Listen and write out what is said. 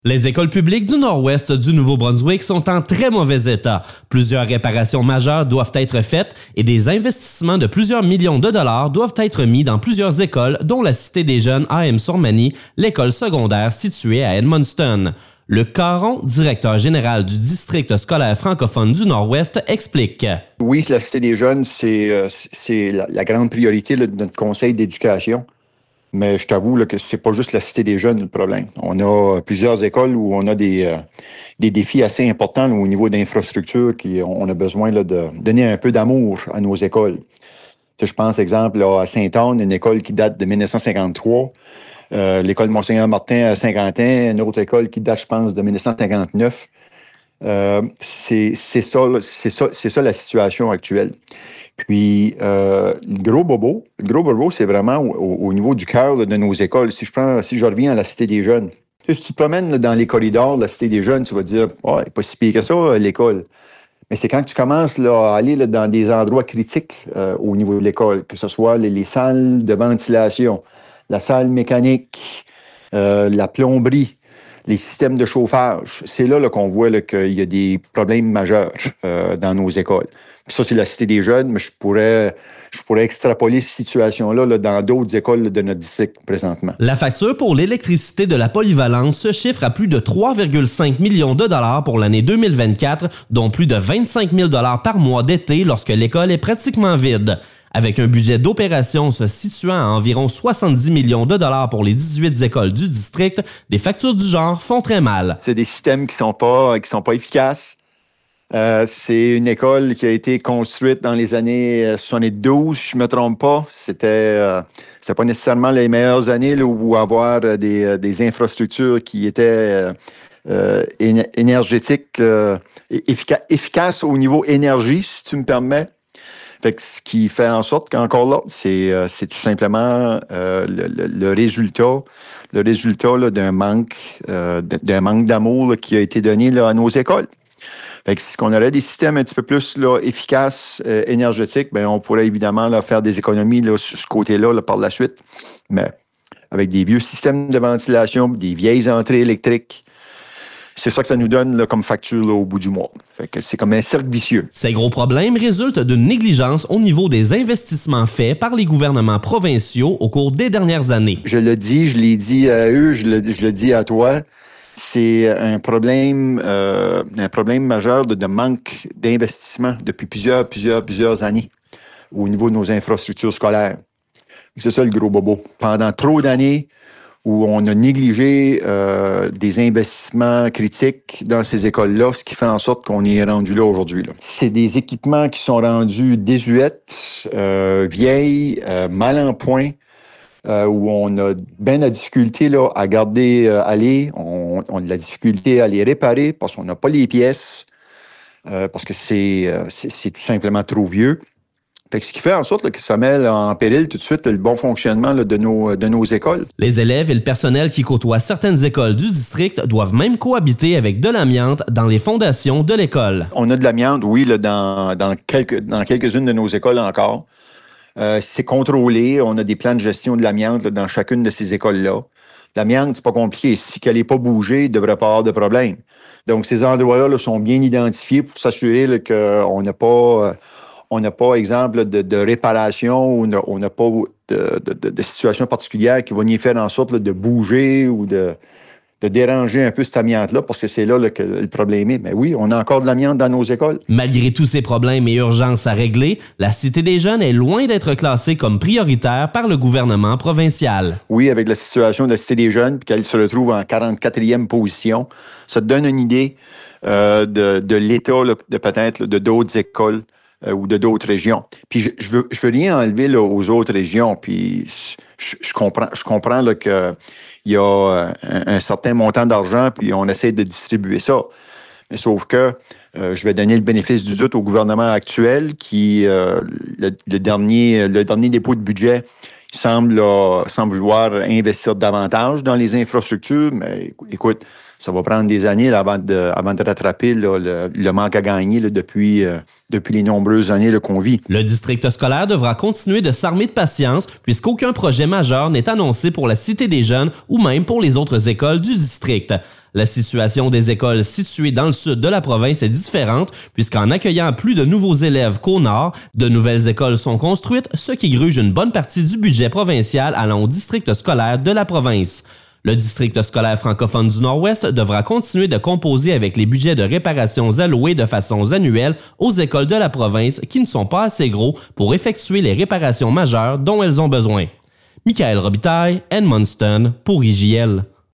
Les écoles publiques du nord-ouest du Nouveau-Brunswick sont en très mauvais état. Plusieurs réparations majeures doivent être faites et des investissements de plusieurs millions de dollars doivent être mis dans plusieurs écoles, dont la Cité des Jeunes à M-sur-Manie, l'école secondaire située à Edmundston. Luc Caron, directeur général du district scolaire francophone du Nord-Ouest, explique. Oui, la Cité des Jeunes, c'est la grande priorité de notre conseil d'éducation. Mais je t'avoue là, que c'est pas juste la Cité des Jeunes le problème. On a plusieurs écoles où on a des défis assez importants là, au niveau d'infrastructures on a besoin là, de donner un peu d'amour à nos écoles. Tu sais, je pense, exemple, là, à Sainte-Anne, une école qui date de 1953. L'école Monseigneur Martin à Saint-Quentin, une autre école qui date, je pense, de 1959. C'est ça la situation actuelle. Puis, le gros bobo, c'est vraiment au niveau du cœur là, de nos écoles. Si je reviens à la Cité des Jeunes, si tu te promènes là, dans les corridors de la Cité des Jeunes, tu vas te dire, oh, il n'est pas si pire que ça, l'école. Mais c'est quand tu commences là, à aller là, dans des endroits critiques au niveau de l'école, que ce soit les salles de ventilation, la salle mécanique, la plomberie, les systèmes de chauffage. C'est là qu'on voit là, qu'il y a des problèmes majeurs dans nos écoles. Puis ça, c'est la Cité des Jeunes, mais je pourrais extrapoler cette situation-là là, dans d'autres écoles là, de notre district présentement. La facture pour l'électricité de la polyvalence se chiffre à plus de 3,5 millions de dollars pour l'année 2024, dont plus de 25 000 dollars par mois d'été lorsque l'école est pratiquement vide. Avec un budget d'opération se situant à environ 70 millions de dollars pour les 18 écoles du district, des factures du genre font très mal. C'est des systèmes qui sont pas efficaces. C'est une école qui a été construite dans les années 72, si je me trompe pas. C'était pas nécessairement les meilleures années là, où avoir des infrastructures qui étaient énergétiques, efficaces au niveau énergie, si tu me permets. Fait que ce qui fait en sorte qu'encore là, c'est tout simplement le résultat là, d'un manque d'amour là, qui a été donné là, à nos écoles. Fait que si on aurait des systèmes un petit peu plus là, efficaces, énergétiques, ben on pourrait évidemment là, faire des économies là, sur ce côté-là là, par la suite. Mais avec des vieux systèmes de ventilation, des vieilles entrées électriques, c'est ça que ça nous donne là, comme facture là, au bout du mois. Fait que c'est comme un cercle vicieux. Ces gros problèmes résultent d'une négligence au niveau des investissements faits par les gouvernements provinciaux au cours des dernières années. Je l'ai dit à eux, je le dis à toi. C'est un problème majeur de manque d'investissement depuis plusieurs années au niveau de nos infrastructures scolaires. C'est ça le gros bobo. Pendant trop d'années où on a négligé des investissements critiques dans ces écoles-là, ce qui fait en sorte qu'on est rendu là aujourd'hui. Là. C'est des équipements qui sont rendus désuètes, vieilles, mal en point, où on a bien la difficulté là, à garder aller, on a de la difficulté à les réparer parce qu'on n'a pas les pièces, parce que c'est tout simplement trop vieux. Fait que ce qui fait en sorte là, que ça met en péril tout de suite le bon fonctionnement là, de nos écoles. Les élèves et le personnel qui côtoient certaines écoles du district doivent même cohabiter avec de l'amiante dans les fondations de l'école. On a de l'amiante, oui, là, dans quelques-unes de nos écoles encore. C'est contrôlé. On a des plans de gestion de l'amiante là, dans chacune de ces écoles-là. L'amiante, c'est pas compliqué. Si elle n'est pas bougée, il ne devrait pas avoir de problème. Donc, ces endroits-là là, sont bien identifiés pour s'assurer là, qu'on n'a pas... on n'a pas, exemple, de réparation ou on n'a pas de situation particulière qui va nous faire en sorte là, de bouger ou de déranger un peu cette amiante-là, parce que c'est là que le problème est. Mais oui, on a encore de l'amiante dans nos écoles. Malgré tous ces problèmes et urgences à régler, la Cité des Jeunes est loin d'être classée comme prioritaire par le gouvernement provincial. Oui, avec la situation de la Cité des Jeunes, puis qu'elle se retrouve en 44e position, ça te donne une idée de l'état là, de peut-être là, de d'autres écoles ou de d'autres régions. Puis je veux rien enlever là, aux autres régions. Puis je comprends là, que il y a un certain montant d'argent, puis on essaie de distribuer ça. Mais sauf que je vais donner le bénéfice du doute au gouvernement actuel qui, le dernier dépôt de budget, il semble vouloir investir davantage dans les infrastructures. Mais écoute, ça va prendre des années là, avant de rattraper là, le manque à gagner là, depuis les nombreuses années là, qu'on vit. Le district scolaire devra continuer de s'armer de patience puisqu'aucun projet majeur n'est annoncé pour la Cité des Jeunes ou même pour les autres écoles du district. La situation des écoles situées dans le sud de la province est différente puisqu'en accueillant plus de nouveaux élèves qu'au nord, de nouvelles écoles sont construites, ce qui gruge une bonne partie du budget provincial allant au district scolaire de la province. Le district scolaire francophone du Nord-Ouest devra continuer de composer avec les budgets de réparations alloués de façon annuelle aux écoles de la province qui ne sont pas assez gros pour effectuer les réparations majeures dont elles ont besoin. Michael Robitaille, Edmundston, pour IJL.